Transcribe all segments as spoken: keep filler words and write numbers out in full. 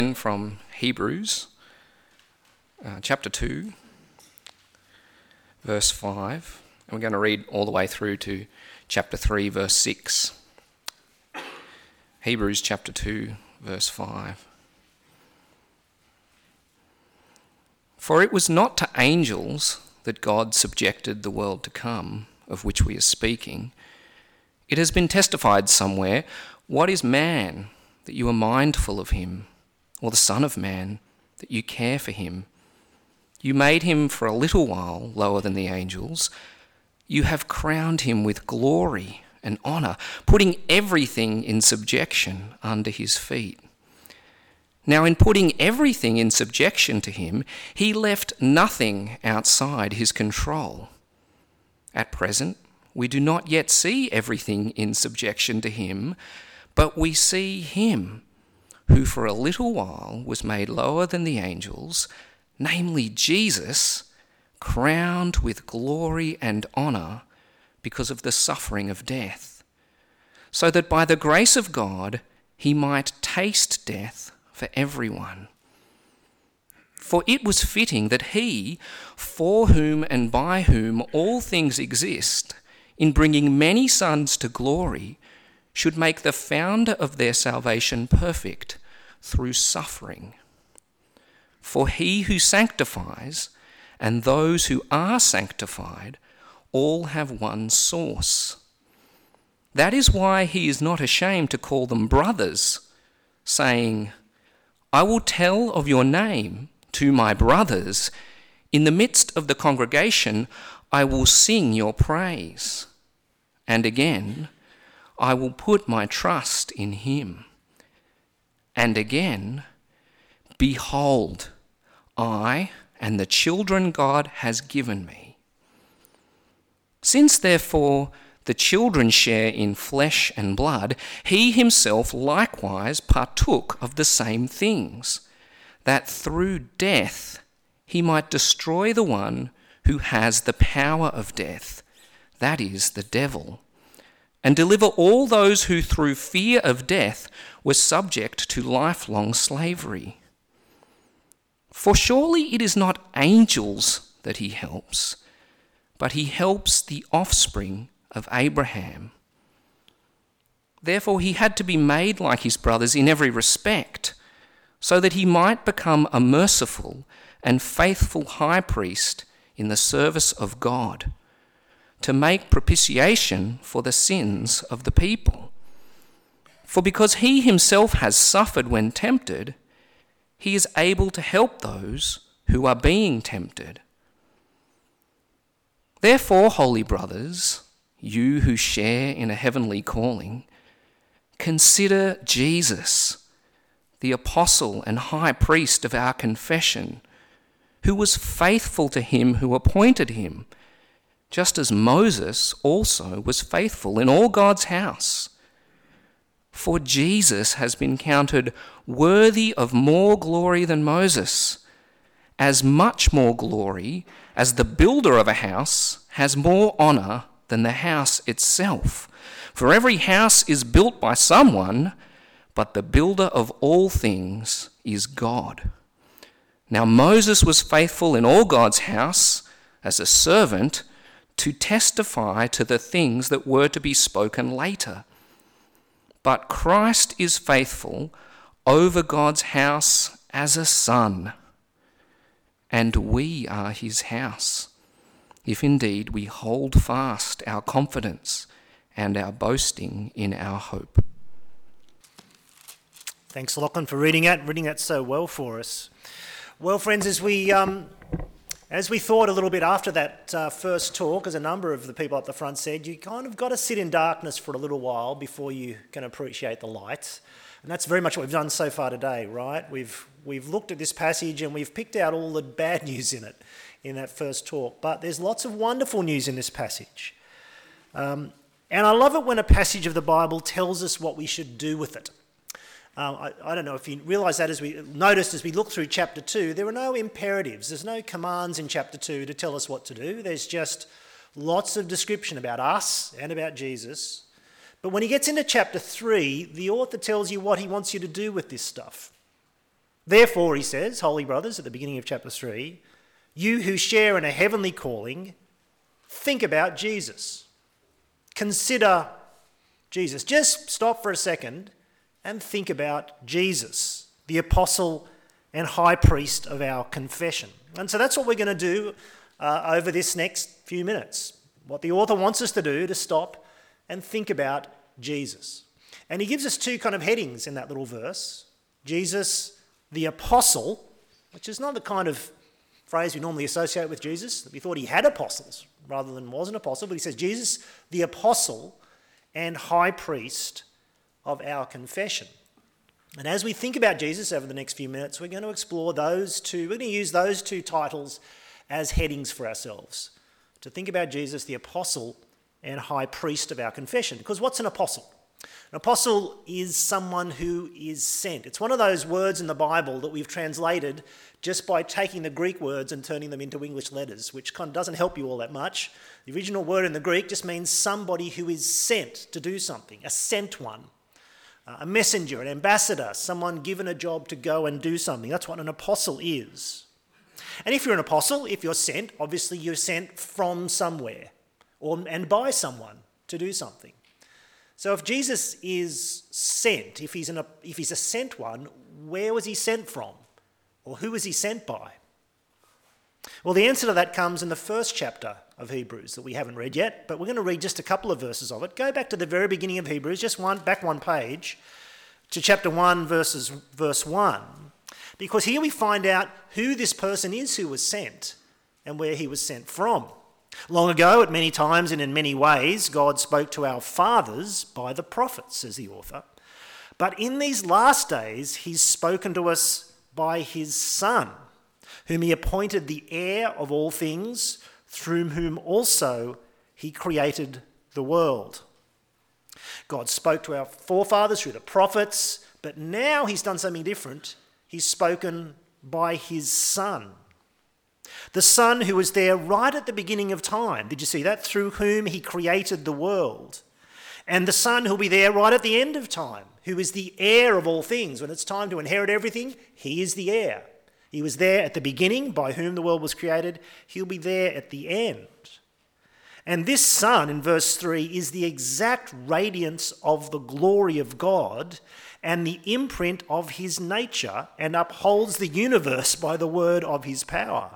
From Hebrews uh, chapter two, verse five, and we're going to read all the way through to chapter three, verse six. Hebrews chapter two, verse five. For it was not to angels that God subjected the world to come, of which we are speaking. It has been testified somewhere, what is man, that you are mindful of him? Or the Son of Man, that you care for him? You made him for a little while lower than the angels. You have crowned him with glory and honour, putting everything in subjection under his feet. Now, in putting everything in subjection to him, he left nothing outside his control. At present, we do not yet see everything in subjection to him, but we see him who for a little while was made lower than the angels, namely Jesus, crowned with glory and honour because of the suffering of death, so that by the grace of God he might taste death for everyone. For it was fitting that he, for whom and by whom all things exist, in bringing many sons to glory, should make the founder of their salvation perfect through suffering. For he who sanctifies and those who are sanctified all have one source. That is why he is not ashamed to call them brothers, saying, I will tell of your name to my brothers. In the midst of the congregation, I will sing your praise. And again, I will put my trust in him. And again, behold, I and the children God has given me. Since therefore the children share in flesh and blood, he himself likewise partook of the same things, that through death he might destroy the one who has the power of death, that is, the devil, and deliver all those who through fear of death were subject to lifelong slavery. For surely it is not angels that he helps, but he helps the offspring of Abraham. Therefore he had to be made like his brothers in every respect, so that he might become a merciful and faithful high priest in the service of God, to make propitiation for the sins of the people. For because he himself has suffered when tempted, he is able to help those who are being tempted. Therefore, holy brothers, you who share in a heavenly calling, consider Jesus, the apostle and high priest of our confession, who was faithful to him who appointed him, just as Moses also was faithful in all God's house. For Jesus has been counted worthy of more glory than Moses, as much more glory as the builder of a house has more honour than the house itself. For every house is built by someone, but the builder of all things is God. Now Moses was faithful in all God's house as a servant to testify to the things that were to be spoken later. But Christ is faithful over God's house as a son, and we are his house, if indeed we hold fast our confidence and our boasting in our hope. Thanks, Lachlan, for reading that, reading that so well for us. Well, friends, as we um, as we thought a little bit after that uh, first talk, as a number of the people up the front said, you kind of got to sit in darkness for a little while before you can appreciate the light. And that's very much what we've done so far today, right? We've we've looked at this passage and we've picked out all the bad news in it in that first talk. But there's lots of wonderful news in this passage. Um, and I love it when a passage of the Bible tells us what we should do with it. Um, I, I don't know if you realise that as we noticed as we look through chapter two, there are no imperatives. There's no commands in chapter two to tell us what to do. There's just lots of description about us and about Jesus. But when he gets into chapter three, the author tells you what he wants you to do with this stuff. Therefore, he says, holy brothers, at the beginning of chapter three, you who share in a heavenly calling, think about Jesus. Consider Jesus. Just stop for a second and think about Jesus, the apostle and high priest of our confession. And so that's what we're going to do uh, over this next few minutes. What the author wants us to do, to stop and think about Jesus. And he gives us two kind of headings in that little verse. Jesus, the apostle, which is not the kind of phrase we normally associate with Jesus. We thought he had apostles rather than was an apostle, but he says Jesus, the apostle and high priest of our confession. And as we think about Jesus over the next few minutes, we're going to explore those two, we're going to use those two titles as headings for ourselves. To think about Jesus, the apostle and high priest of our confession. Because what's an apostle? An apostle is someone who is sent. It's one of those words in the Bible that we've translated just by taking the Greek words and turning them into English letters, which kind of doesn't help you all that much. The original word in the Greek just means somebody who is sent to do something, a sent one. A messenger, an ambassador, someone given a job to go and do something. That's what an apostle is. And if you're an apostle, if you're sent, obviously you're sent from somewhere or and by someone to do something. So if Jesus is sent, if he's, an, if he's a sent one, where was he sent from? Or who was he sent by? Well, the answer to that comes in the first chapter of Hebrews that we haven't read yet, but we're going to read just a couple of verses of it. Go back to the very beginning of Hebrews, just one back one page, to chapter one, verses, verse one, because here we find out who this person is who was sent and where he was sent from. Long ago, at many times and in many ways, God spoke to our fathers by the prophets, says the author. But in these last days, he's spoken to us by his Son, whom he appointed the heir of all things, through whom also he created the world. God spoke to our forefathers through the prophets, but now he's done something different. He's spoken by his Son. The Son who was there right at the beginning of time. Did you see that? Through whom he created the world. And the Son who will be there right at the end of time, who is the heir of all things. When it's time to inherit everything, he is the heir. He was there at the beginning, by whom the world was created. He'll be there at the end. And this Son, in verse three, is the exact radiance of the glory of God and the imprint of his nature, and upholds the universe by the word of his power.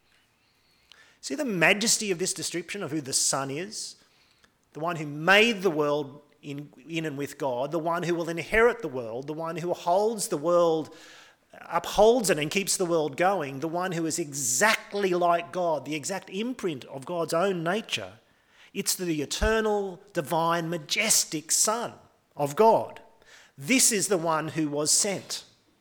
See the majesty of this description of who the Son is? The one who made the world in, in and with God, the one who will inherit the world, the one who holds the world, upholds it and keeps the world going, the one who is exactly like God, the exact imprint of God's own nature. It's the eternal, divine, majestic Son of God. This is the one who was sent.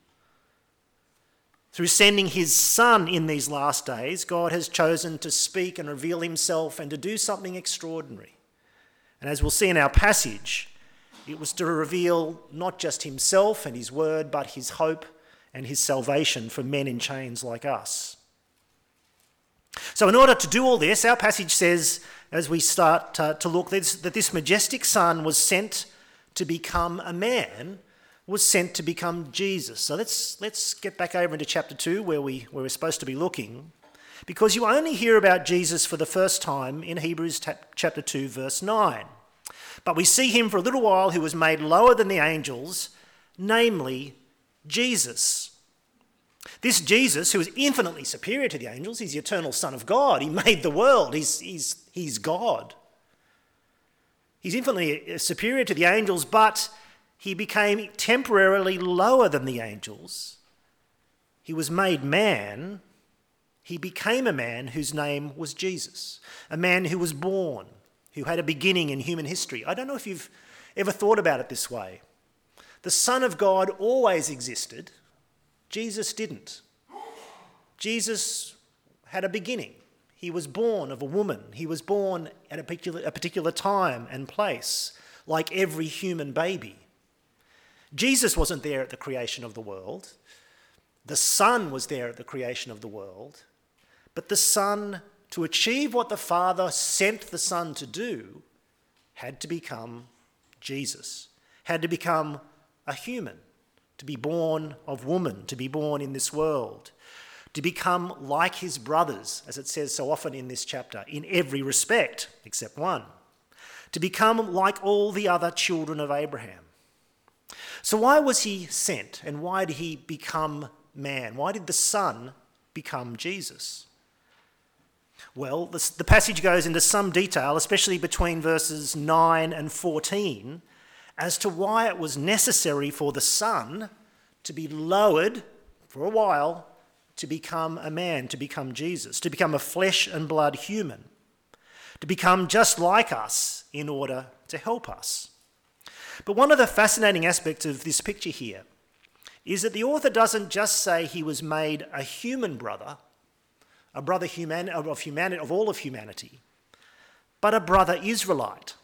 Through sending his Son in these last days, God has chosen to speak and reveal himself and to do something extraordinary. And as we'll see in our passage, it was to reveal not just himself and his word, but his hope and his salvation for men in chains like us. So in order to do all this, our passage says, as we start uh, to look, that this majestic Son was sent to become a man, was sent to become Jesus. So let's let's get back over into chapter two, where, we, where we're supposed to be looking, because you only hear about Jesus for the first time in Hebrews ta- chapter two, verse nine. But we see him for a little while who was made lower than the angels, namely Jesus. This Jesus, who is infinitely superior to the angels, he's the eternal Son of God. He made the world. He's, he's, he's God. He's infinitely superior to the angels, but he became temporarily lower than the angels. He was made man. He became a man whose name was Jesus, a man who was born, who had a beginning in human history. I don't know if you've ever thought about it this way. The Son of God always existed. Jesus didn't. Jesus had a beginning. He was born of a woman. He was born at a particular, a particular time and place, like every human baby. Jesus wasn't there at the creation of the world. The Son was there at the creation of the world. But the Son, to achieve what the Father sent the Son to do, had to become Jesus, had to become a human, to be born of woman, to be born in this world, to become like his brothers, as it says so often in this chapter, in every respect except one, to become like all the other children of Abraham. So why was he sent, and why did he become man? Why did the Son become Jesus? Well, the, the passage goes into some detail, especially between verses nine and fourteen, as to why it was necessary for the Son to be lowered for a while to become a man, to become Jesus, to become a flesh and blood human, to become just like us in order to help us. But one of the fascinating aspects of this picture here is that the author doesn't just say he was made a human brother, a brother human, of, humanity, of all of humanity, but a brother Israelite.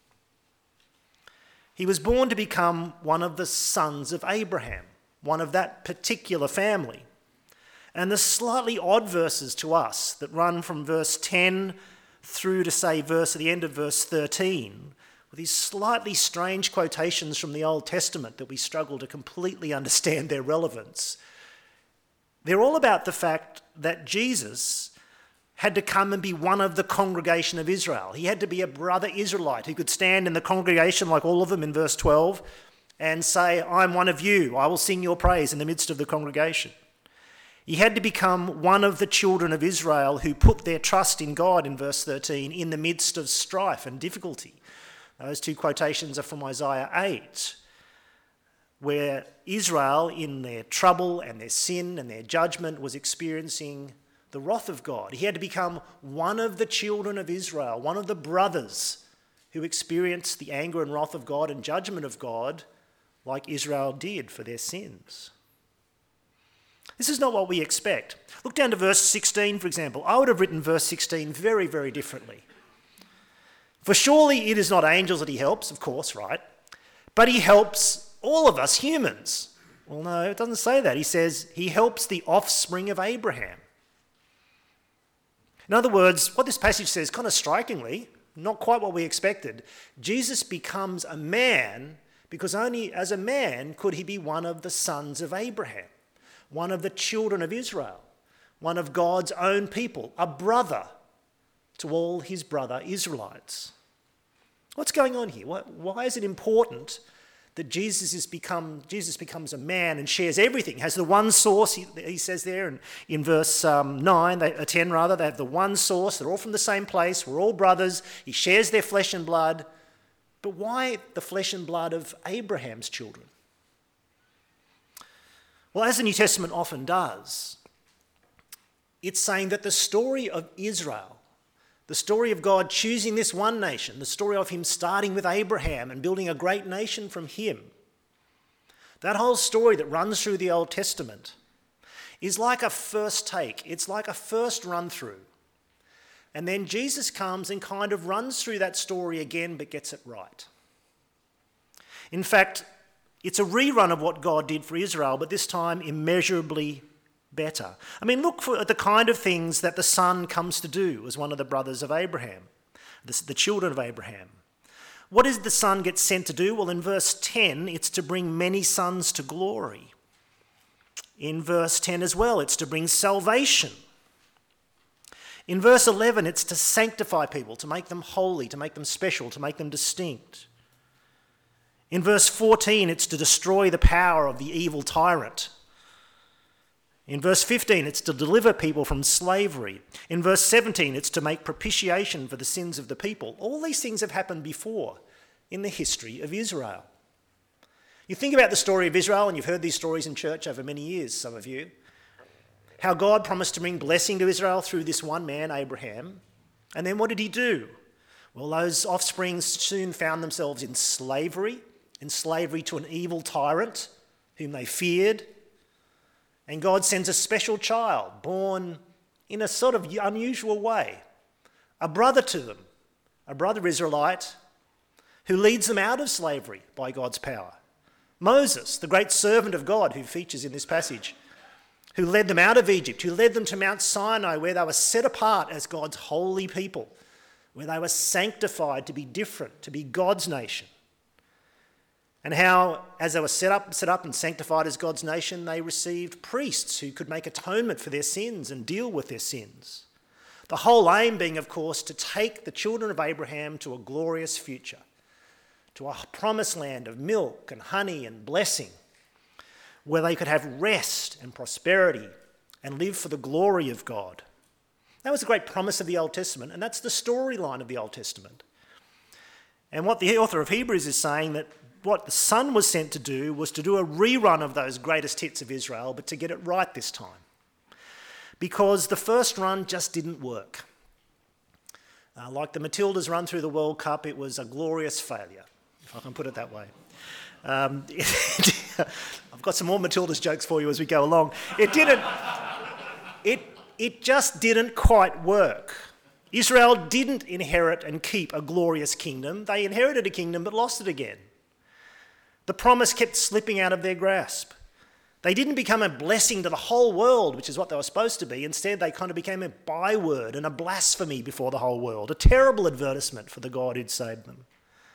He was born to become one of the sons of Abraham, one of that particular family. And the slightly odd verses to us that run from verse ten through to, say, verse at the end of verse thirteen, with these slightly strange quotations from the Old Testament that we struggle to completely understand their relevance. They're all about the fact that Jesus had to come and be one of the congregation of Israel. He had to be a brother Israelite who could stand in the congregation like all of them in verse twelve and say, I'm one of you, I will sing your praise in the midst of the congregation. He had to become one of the children of Israel who put their trust in God in verse thirteen in the midst of strife and difficulty. Those two quotations are from Isaiah eight, where Israel, in their trouble and their sin and their judgment, was experiencing the wrath of God. He had to become one of the children of Israel, one of the brothers who experienced the anger and wrath of God and judgment of God like Israel did for their sins. This is not what we expect. Look down to verse sixteen, for example. I would have written verse sixteen very, very differently. For surely it is not angels that he helps, of course, right? But he helps all of us humans. Well, no, it doesn't say that. He says he helps the offspring of Abraham. In other words, what this passage says, kind of strikingly, not quite what we expected, Jesus becomes a man because only as a man could he be one of the sons of Abraham, one of the children of Israel, one of God's own people, a brother to all his brother Israelites. What's going on here? Why is it important that Jesus is become Jesus becomes a man and shares everything? Has the one source, he, he says there in, in verse um, nine, they, uh, ten rather, they have the one source, they're all from the same place, we're all brothers, he shares their flesh and blood. But why the flesh and blood of Abraham's children? Well, as the New Testament often does, it's saying that the story of Israel, the story of God choosing this one nation, the story of him starting with Abraham and building a great nation from him, that whole story that runs through the Old Testament is like a first take. It's like a first run through. And then Jesus comes and kind of runs through that story again but gets it right. In fact, it's a rerun of what God did for Israel, but this time immeasurably better. I mean, look for, at the kind of things that the Son comes to do as one of the brothers of Abraham, the, the children of Abraham. What does the Son get sent to do? Well, in verse ten, it's to bring many sons to glory. In verse ten as well, it's to bring salvation. In verse eleven, it's to sanctify people, to make them holy, to make them special, to make them distinct. In verse fourteen, it's to destroy the power of the evil tyrant. In verse fifteen, it's to deliver people from slavery. In verse seventeen, it's to make propitiation for the sins of the people. All these things have happened before in the history of Israel. You think about the story of Israel, and you've heard these stories in church over many years, some of you, how God promised to bring blessing to Israel through this one man, Abraham. And then what did he do? Well, those offspring soon found themselves in slavery, in slavery to an evil tyrant whom they feared. And God sends a special child, born in a sort of unusual way, a brother to them, a brother Israelite, who leads them out of slavery by God's power. Moses, the great servant of God who features in this passage, who led them out of Egypt, who led them to Mount Sinai, where they were set apart as God's holy people, where they were sanctified to be different, to be God's nation. And how, as they were set up, set up and sanctified as God's nation, they received priests who could make atonement for their sins and deal with their sins. The whole aim being, of course, to take the children of Abraham to a glorious future, to a promised land of milk and honey and blessing, where they could have rest and prosperity and live for the glory of God. That was the great promise of the Old Testament, and that's the storyline of the Old Testament. And what the author of Hebrews is saying, that what the Son was sent to do was to do a rerun of those greatest hits of Israel, but to get it right this time. Because the first run just didn't work. Uh, like the Matildas run through the World Cup, it was a glorious failure, if I can put it that way. Um, I've got some more Matildas jokes for you as we go along. It didn't, it, it just didn't quite work. Israel didn't inherit and keep a glorious kingdom. They inherited a kingdom but lost it again. The promise kept slipping out of their grasp. They didn't become a blessing to the whole world, which is what they were supposed to be. Instead, they kind of became a byword and a blasphemy before the whole world, a terrible advertisement for the God who'd saved them.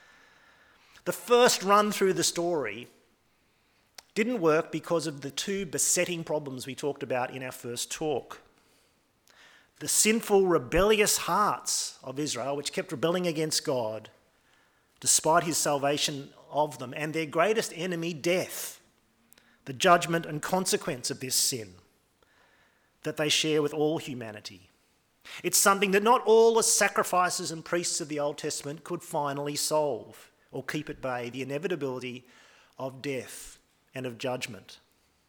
The first run through the story didn't work because of the two besetting problems we talked about in our first talk. The sinful, rebellious hearts of Israel, which kept rebelling against God, despite his salvation of them, and their greatest enemy, death, the judgment and consequence of this sin that they share with all humanity. It's something that not all the sacrifices and priests of the Old Testament could finally solve or keep at bay, the inevitability of death and of judgment.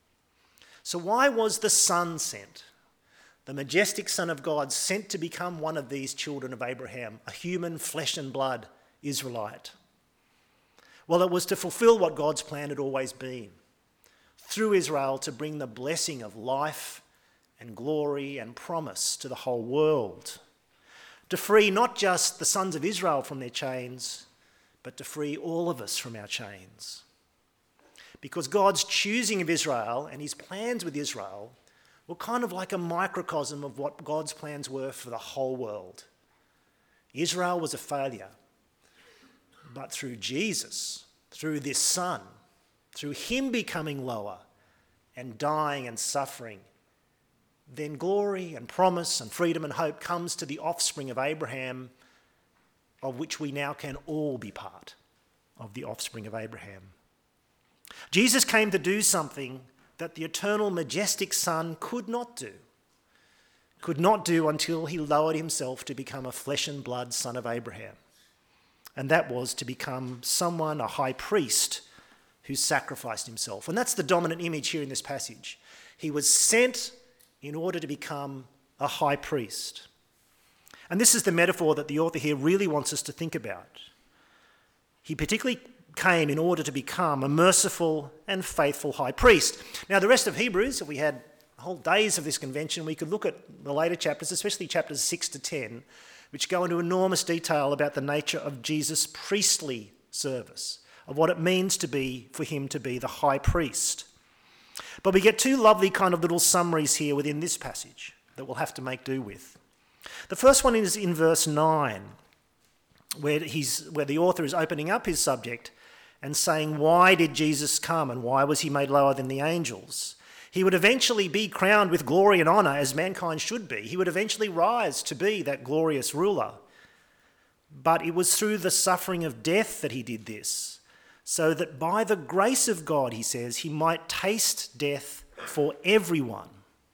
So why was the Son sent? The majestic Son of God sent to become one of these children of Abraham, a human flesh and blood Israelite. Well, it was to fulfill what God's plan had always been, through Israel to bring the blessing of life and glory and promise to the whole world, to free not just the sons of Israel from their chains, but to free all of us from our chains. Because God's choosing of Israel and his plans with Israel were kind of like a microcosm of what God's plans were for the whole world. Israel was a failure. But through Jesus, through this Son, through him becoming lower and dying and suffering, then glory and promise and freedom and hope comes to the offspring of Abraham, of which we now can all be part of the offspring of Abraham. Jesus came to do something that the eternal, majestic Son could not do, could not do until he lowered himself to become a flesh and blood son of Abraham. And that was to become someone, a high priest, who sacrificed himself. And that's the dominant image here in this passage. He was sent in order to become a high priest. And this is the metaphor that the author here really wants us to think about. He particularly came in order to become a merciful and faithful high priest. Now, the rest of Hebrews, if we had whole days of this convention, we could look at the later chapters, especially chapters six to ten, which go into enormous detail about the nature of Jesus' priestly service, of what it means to be, for him to be the high priest. But we get two lovely kind of little summaries here within this passage that we'll have to make do with. The first one is in verse nine, where he's where the author is opening up his subject and saying, why did Jesus come and why was he made lower than the angels? He would eventually be crowned with glory and honour, as mankind should be. He would eventually rise to be that glorious ruler. But it was through the suffering of death that he did this, so that by the grace of God, he says, he might taste death for everyone.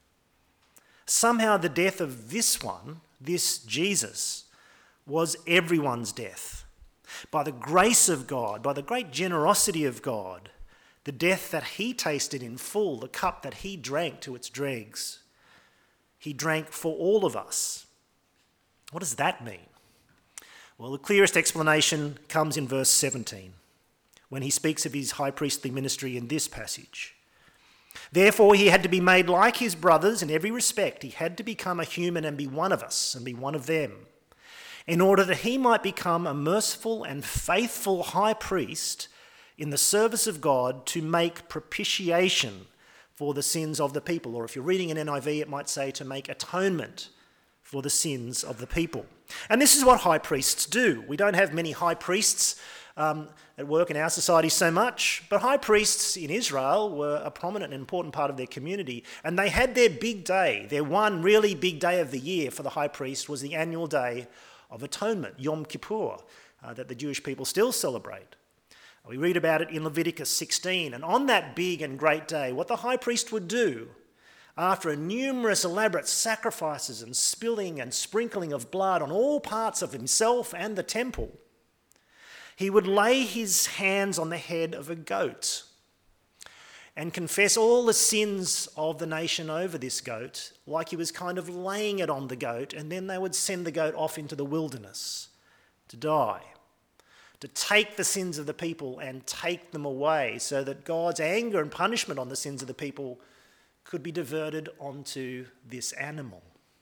Somehow the death of this one, this Jesus, was everyone's death. By the grace of God, by the great generosity of God, the death that he tasted in full, the cup that he drank to its dregs, he drank for all of us. What does that mean? Well, the clearest explanation comes in verse seventeen, when he speaks of his high priestly ministry in this passage. Therefore, he had to be made like his brothers in every respect. He had to become a human and be one of us and be one of them, in order that he might become a merciful and faithful high priest in the service of God to make propitiation for the sins of the people. Or if you're reading an N I V, it might say to make atonement for the sins of the people. And this is what high priests do. We don't have many high priests um, at work in our society so much, but high priests in Israel were a prominent and important part of their community, and they had their big day. Their one really big day of the year for the high priest was the annual day of atonement, Yom Kippur, uh, that the Jewish people still celebrate. We read about it in Leviticus sixteen, and on that big and great day, what the high priest would do, after numerous elaborate sacrifices and spilling and sprinkling of blood on all parts of himself and the temple, he would lay his hands on the head of a goat and confess all the sins of the nation over this goat, like he was kind of laying it on the goat, and then they would send the goat off into the wilderness to die, to take the sins of the people and take them away so that God's anger and punishment on the sins of the people could be diverted onto this animal.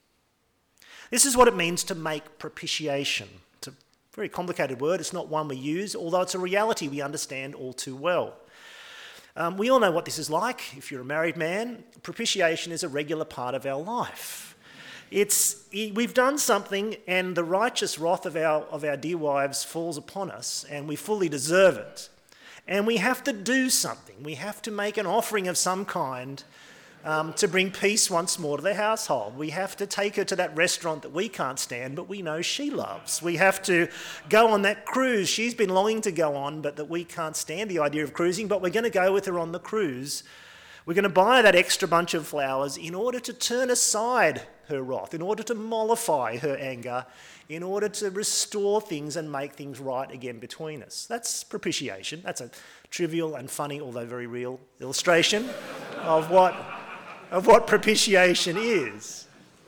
This is what it means to make propitiation. It's a very complicated word. It's not one we use, although it's a reality we understand all too well. Um, we all know what this is like. If you're a married man, propitiation is a regular part of our life. It's we've done something, and the righteous wrath of our of our dear wives falls upon us, and we fully deserve it. And we have to do something. We have to make an offering of some kind um, to bring peace once more to the household. We have to take her to that restaurant that we can't stand, but we know she loves. We have to go on that cruise she's been longing to go on, but that we can't stand the idea of cruising, but we're going to go with her on the cruise. We're going to buy that extra bunch of flowers in order to turn aside her wrath, in order to mollify her anger, in order to restore things and make things right again between us. That's propitiation. That's a trivial and funny, although very real, illustration of what, of what propitiation is.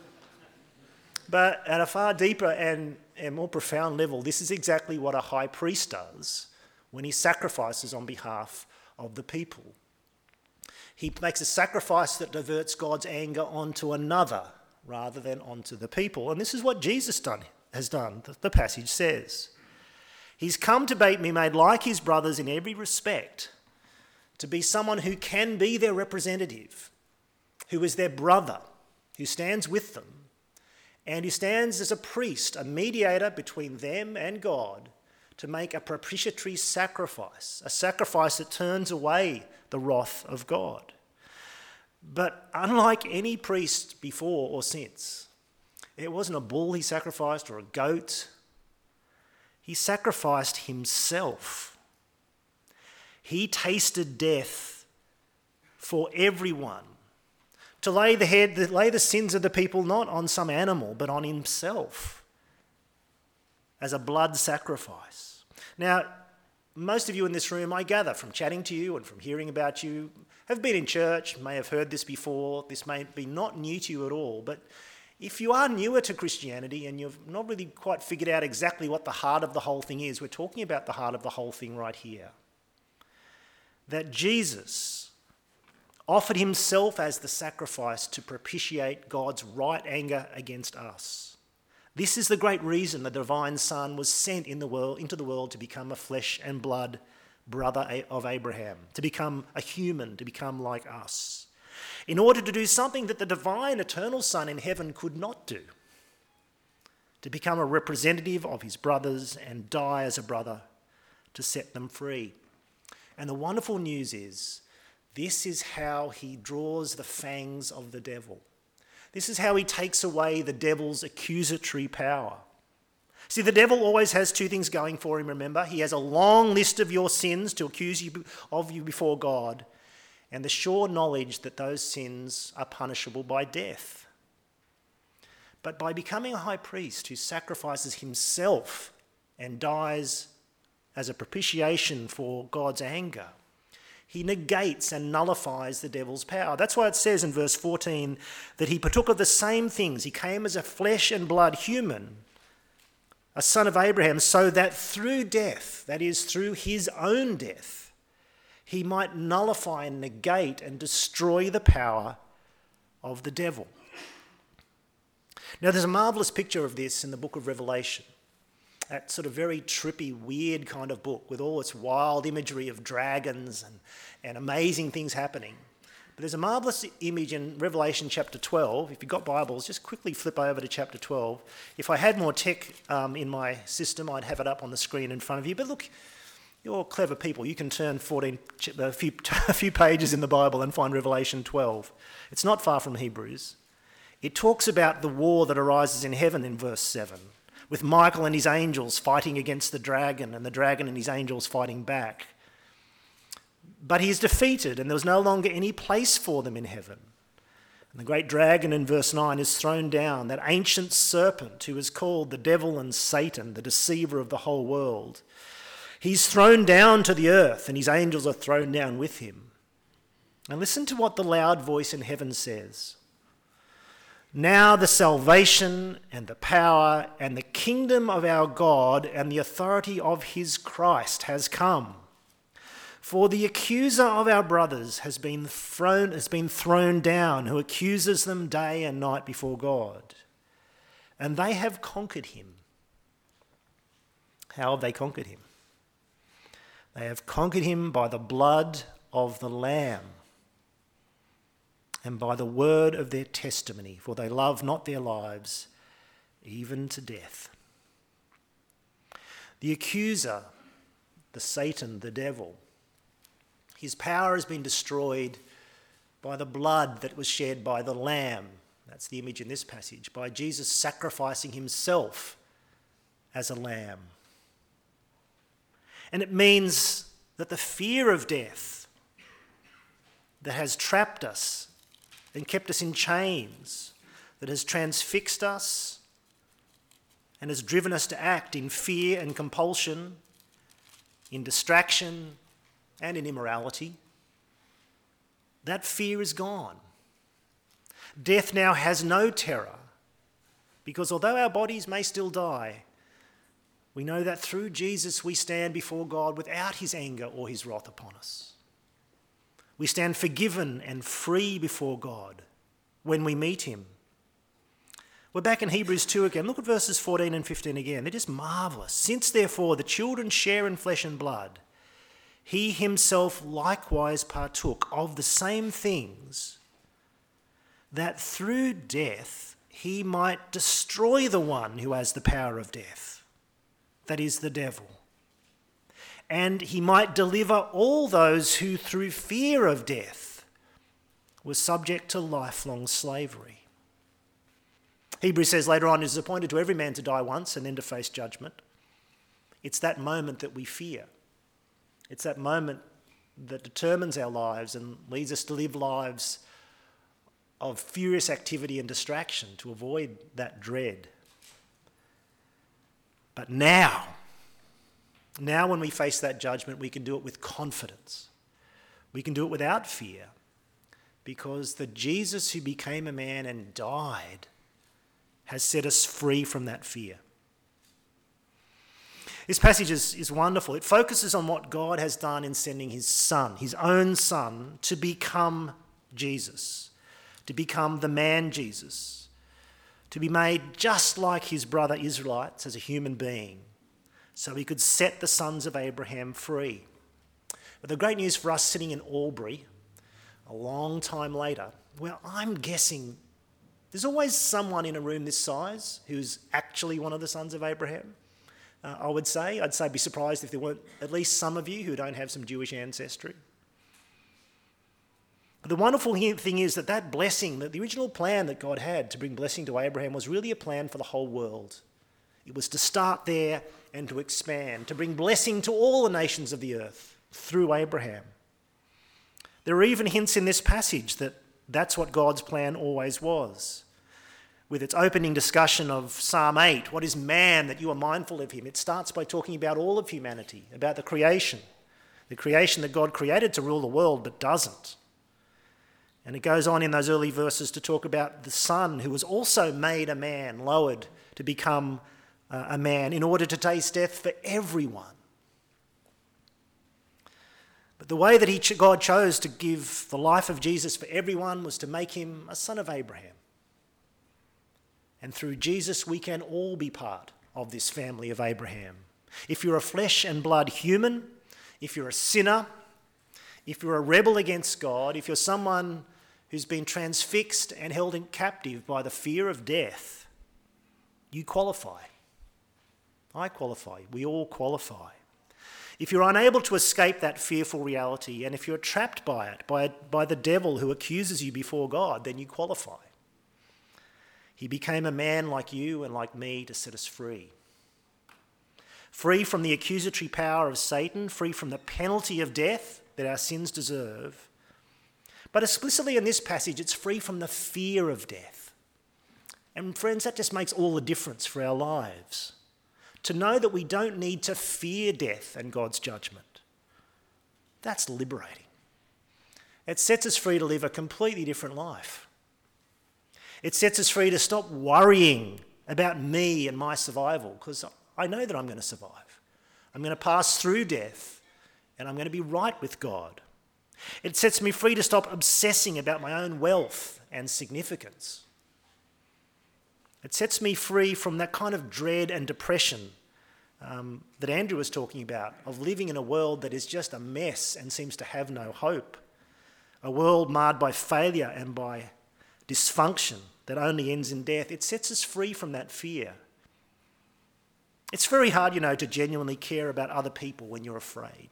But at a far deeper and, and more profound level, this is exactly what a high priest does when he sacrifices on behalf of the people. He makes a sacrifice that diverts God's anger onto another rather than onto the people. And this is what Jesus done, has done, the passage says. He's come to be made like his brothers in every respect, to be someone who can be their representative, who is their brother, who stands with them, and who stands as a priest, a mediator between them and God, to make a propitiatory sacrifice, a sacrifice that turns away the wrath of God. But unlike any priest before or since, it wasn't a bull he sacrificed or a goat. He sacrificed himself. He tasted death for everyone, to lay the head, lay the sins of the people not on some animal, but on himself as a blood sacrifice. Now, most of you in this room, I gather, from chatting to you and from hearing about you, have been in church, may have heard this before. This may be not new to you at all, but if you are newer to Christianity and you've not really quite figured out exactly what the heart of the whole thing is, we're talking about the heart of the whole thing right here. That Jesus offered himself as the sacrifice to propitiate God's right anger against us. This is the great reason the divine Son was sent in the world, into the world to become a flesh and blood brother of Abraham, to become a human, to become like us, in order to do something that the divine eternal Son in heaven could not do, to become a representative of his brothers and die as a brother to set them free. And the wonderful news is, this is how he draws the fangs of the devil. This is how he takes away the devil's accusatory power. See, the devil always has two things going for him, remember. He has a long list of your sins to accuse you of you before God, and the sure knowledge that those sins are punishable by death. But by becoming a high priest who sacrifices himself and dies as a propitiation for God's anger, he negates and nullifies the devil's power. That's why it says in verse fourteen that he partook of the same things. He came as a flesh and blood human, a son of Abraham, so that through death, that is, through his own death, he might nullify and negate and destroy the power of the devil. Now, there's a marvellous picture of this in the book of Revelation, that sort of very trippy, weird kind of book with all its wild imagery of dragons and, and amazing things happening. But there's a marvellous image in Revelation chapter twelve. If you've got Bibles, just quickly flip over to chapter twelve. If I had more tech um, in my system, I'd have it up on the screen in front of you. But look, You're clever people. You can turn fourteen, a few, a few pages in the Bible and find Revelation twelve. It's not far from Hebrews. It talks about the war that arises in heaven in verse seven, with Michael and his angels fighting against the dragon and the dragon and his angels fighting back. But he is defeated and there was no longer any place for them in heaven. And the great dragon in verse nine is thrown down, that ancient serpent who is called the devil and Satan, the deceiver of the whole world. He's thrown down to the earth and his angels are thrown down with him. And listen to what the loud voice in heaven says. Now the salvation and the power and the kingdom of our God and the authority of his Christ has come. For the accuser of our brothers has been thrown, has been thrown down, who accuses them day and night before God. And they have conquered him. How have they conquered him? They have conquered him by the blood of the Lamb and by the word of their testimony, for they love not their lives, even to death. The accuser, the Satan, the devil, his power has been destroyed by the blood that was shed by the Lamb. That's the image in this passage, by Jesus sacrificing himself as a lamb. And it means that the fear of death that has trapped us and kept us in chains, that has transfixed us and has driven us to act in fear and compulsion, in distraction and in immorality, that fear is gone. Death now has no terror, because although our bodies may still die, we know that through Jesus we stand before God without his anger or his wrath upon us. We stand forgiven and free before God when we meet him. We're back in Hebrews two again. Look at verses fourteen and fifteen again. They're just marvellous. Since therefore the children share in flesh and blood, he himself likewise partook of the same things, that through death he might destroy the one who has the power of death, that is the devil. And he might deliver all those who through fear of death were subject to lifelong slavery. Hebrews says later on, it is appointed to every man to die once and then to face judgment. It's that moment that we fear. It's that moment that determines our lives and leads us to live lives of furious activity and distraction to avoid that dread. But now, now when we face that judgment, we can do it with confidence. We can do it without fear, because the Jesus who became a man and died has set us free from that fear. This passage is, is wonderful. It focuses on what God has done in sending his son, his own son, to become Jesus, to become the man Jesus, to be made just like his brother Israelites as a human being, so he could set the sons of Abraham free. But the great news for us sitting in Albury a long time later, well, I'm guessing there's always someone in a room this size who's actually one of the sons of Abraham. Uh, I would say, I'd say be surprised if there weren't at least some of you who don't have some Jewish ancestry. But the wonderful thing is that that blessing, that the original plan that God had to bring blessing to Abraham was really a plan for the whole world. It was to start there and to expand, to bring blessing to all the nations of the earth through Abraham. There are even hints in this passage that that's what God's plan always was. With its opening discussion of Psalm eight, what is man that you are mindful of him? It starts by talking about all of humanity, about the creation, the creation that God created to rule the world but doesn't. And it goes on in those early verses to talk about the Son who was also made a man, lowered to become uh, a man in order to taste death for everyone. But the way that he, God chose to give the life of Jesus for everyone was to make him a son of Abraham. And through Jesus, we can all be part of this family of Abraham. If you're a flesh and blood human, if you're a sinner, if you're a rebel against God, if you're someone who's been transfixed and held in captive by the fear of death, you qualify. I qualify. We all qualify. If you're unable to escape that fearful reality, and if you're trapped by it, by, by the devil who accuses you before God, then you qualify. He became a man like you and like me to set us free. Free from the accusatory power of Satan, free from the penalty of death that our sins deserve. But explicitly in this passage, it's free from the fear of death. And friends, that just makes all the difference for our lives. To know that we don't need to fear death and God's judgment. That's liberating. It sets us free to live a completely different life. It sets us free to stop worrying about me and my survival, because I know that I'm going to survive. I'm going to pass through death and I'm going to be right with God. It sets me free to stop obsessing about my own wealth and significance. It sets me free from that kind of dread and depression um, that Andrew was talking about, of living in a world that is just a mess and seems to have no hope. A world marred by failure and by dysfunction that only ends in death. It sets us free from that fear. It's very hard, you know, to genuinely care about other people when you're afraid.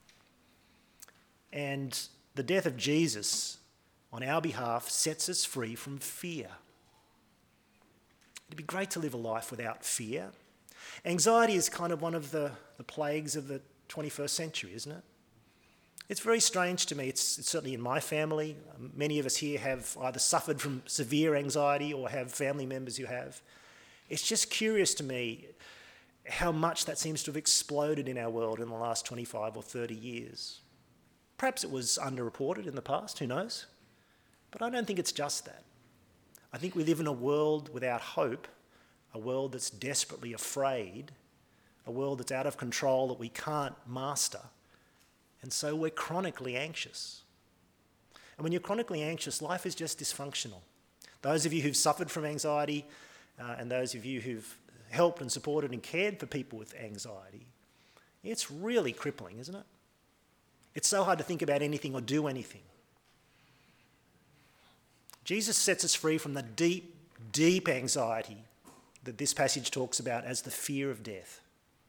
And the death of Jesus on our behalf sets us free from fear. It'd be great to live a life without fear. Anxiety is kind of one of the, the plagues of the twenty-first century, isn't it? It's very strange to me. It's, it's certainly in my family. Um, many of us here have either suffered from severe anxiety or have family members who have. It's just curious to me how much that seems to have exploded in our world in the last twenty-five or thirty years. Perhaps it was underreported in the past, who knows? But I don't think it's just that. I think we live in a world without hope, a world that's desperately afraid, a world that's out of control that we can't master, and so we're chronically anxious. And when you're chronically anxious, life is just dysfunctional. Those of you who've suffered from anxiety uh, and those of you who've helped and supported and cared for people with anxiety, it's really crippling, isn't it? It's so hard to think about anything or do anything. Jesus sets us free from the deep, deep anxiety that this passage talks about as the fear of death.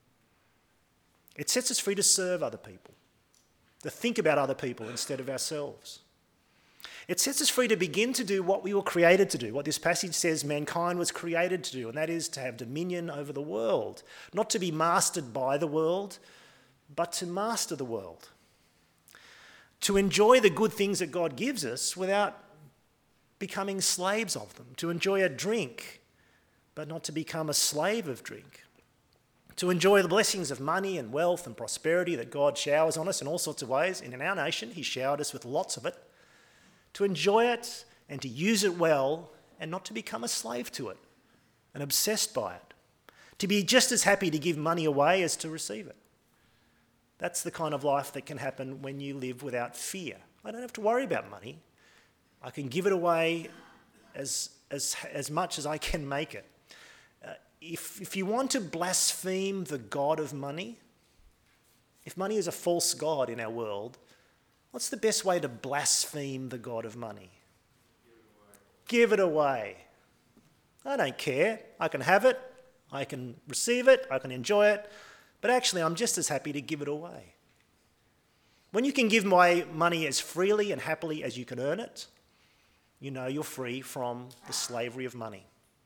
It sets us free to serve other people, to think about other people instead of ourselves. It sets us free to begin to do what we were created to do, what this passage says mankind was created to do, and that is to have dominion over the world, not to be mastered by the world, but to master the world. To enjoy the good things that God gives us without becoming slaves of them, to enjoy a drink, but not to become a slave of drink, to enjoy the blessings of money and wealth and prosperity that God showers on us in all sorts of ways. And in our nation, he showered us with lots of it, to enjoy it and to use it well and not to become a slave to it and obsessed by it, to be just as happy to give money away as to receive it. That's the kind of life that can happen when you live without fear. I don't have to worry about money. I can give it away as, as, as much as I can make it. Uh, if, if you want to blaspheme the God of money, if money is a false god in our world, what's the best way to blaspheme the God of money? Give it away. Give it away. I don't care. I can have it. I can receive it. I can enjoy it. But actually, I'm just as happy to give it away. When you can give my money as freely and happily as you can earn it, you know you're free from the slavery of money.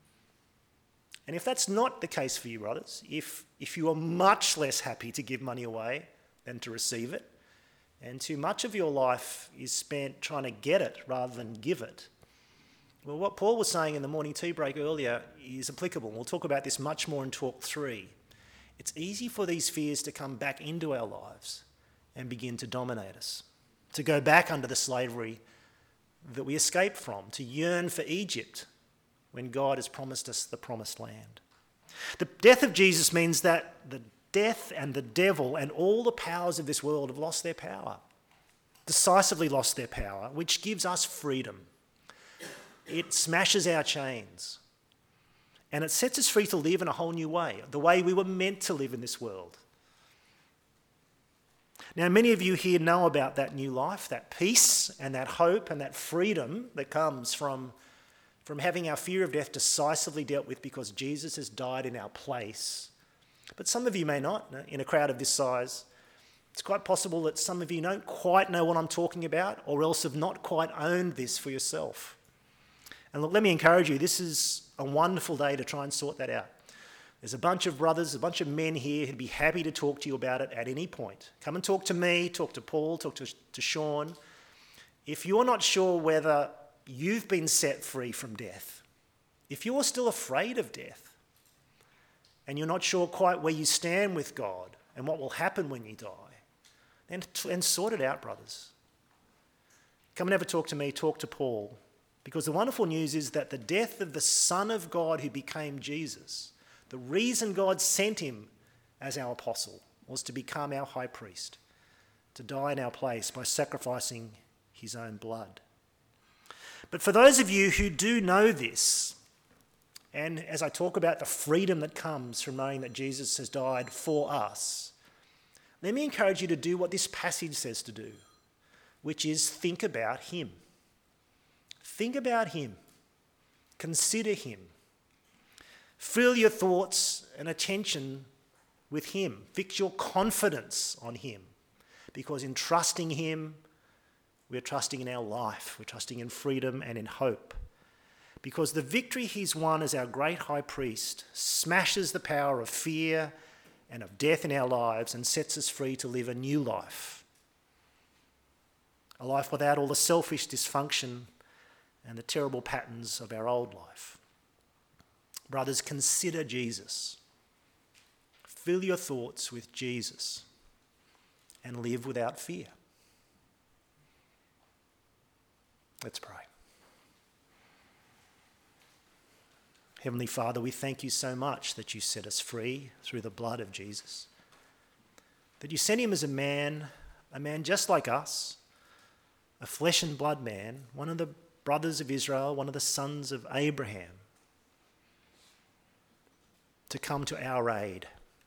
And if that's not the case for you, brothers, if, if you are much less happy to give money away than to receive it, and too much of your life is spent trying to get it rather than give it, well, what Paul was saying in the morning tea break earlier is applicable. We'll talk about this much more in talk three. It's easy for these fears to come back into our lives and begin to dominate us, to go back under the slavery that we escaped from, to yearn for Egypt when God has promised us the promised land. The death of Jesus means that the death and the devil and all the powers of this world have lost their power, decisively lost their power, which gives us freedom. It smashes our chains. And it sets us free to live in a whole new way, the way we were meant to live in this world. Now, many of you here know about that new life, that peace and that hope and that freedom that comes from, from having our fear of death decisively dealt with because Jesus has died in our place. But some of you may not, in a crowd of this size. It's quite possible that some of you don't quite know what I'm talking about, or else have not quite owned this for yourself. And look, let me encourage you, this is a wonderful day to try and sort that out. There's a bunch of brothers, a bunch of men here who'd be happy to talk to you about it at any point. Come and talk to me, talk to Paul, talk to, to Sean. If you're not sure whether you've been set free from death, if you're still afraid of death, and you're not sure quite where you stand with God and what will happen when you die, then and sort it out, brothers. Come and have a talk to me, talk to Paul, because the wonderful news is that the death of the Son of God who became Jesus, the reason God sent him as our apostle was to become our high priest, to die in our place by sacrificing his own blood. But for those of you who do know this, and as I talk about the freedom that comes from knowing that Jesus has died for us, let me encourage you to do what this passage says to do, which is think about him. Think about him. Consider him. Fill your thoughts and attention with him. Fix your confidence on him, because in trusting him, we're trusting in our life. We're trusting in freedom and in hope. Because the victory he's won as our great high priest smashes the power of fear and of death in our lives and sets us free to live a new life. A life without all the selfish dysfunction and the terrible patterns of our old life. Brothers, consider Jesus. Fill your thoughts with Jesus and live without fear. Let's pray. Heavenly Father, we thank you so much that you set us free through the blood of Jesus. That you sent him as a man, a man just like us, a flesh and blood man, one of the brothers of Israel, one of the sons of Abraham, to come to our aid,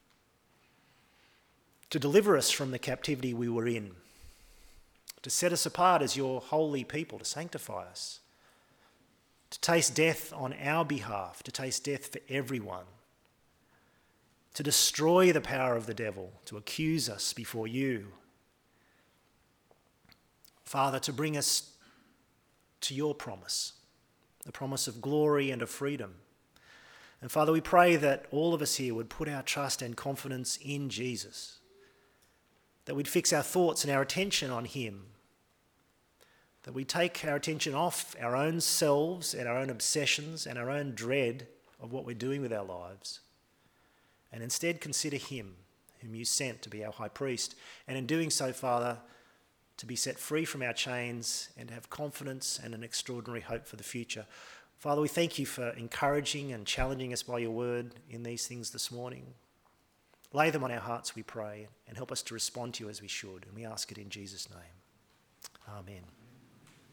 to deliver us from the captivity we were in, to set us apart as your holy people, to sanctify us, to taste death on our behalf, to taste death for everyone, to destroy the power of the devil, to accuse us before you. Father, to bring us to your promise, the promise of glory and of freedom. And Father, we pray that all of us here would put our trust and confidence in Jesus, that we'd fix our thoughts and our attention on him, that we take our attention off our own selves and our own obsessions and our own dread of what we're doing with our lives, and instead consider him whom you sent to be our high priest, and in doing so, Father, to be set free from our chains and have confidence and an extraordinary hope for the future. Father, we thank you for encouraging and challenging us by your word in these things this morning. Lay them on our hearts, we pray, and help us to respond to you as we should. And we ask it in Jesus' name. Amen.